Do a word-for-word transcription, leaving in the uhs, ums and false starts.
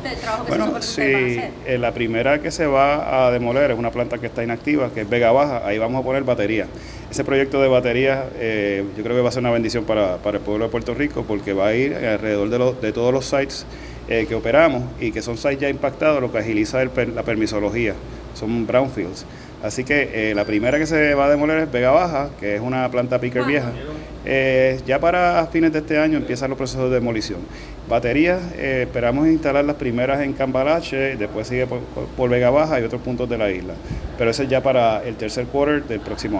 parte del trabajo que Bueno, se supone que ustedes van a sí, hacer. eh, la primera que se va a demoler es una planta que está inactiva, que es Vega Baja, ahí vamos a poner baterías. Ese proyecto de baterías eh, yo creo que va a ser una bendición para, para el pueblo de Puerto Rico, porque va a ir alrededor de, lo, de todos los sites eh, que operamos y que son sites ya impactados, lo que agiliza el, la permisología, son brownfields. Así que eh, la primera que se va a demoler es Vega Baja, que es una planta picker vieja. Eh, ya para fines de este año empiezan los procesos de demolición. Baterías, eh, esperamos instalar las primeras en Cambalache, después sigue por, por Vega Baja y otros puntos de la isla. Pero eso es ya para el tercer quarter del próximo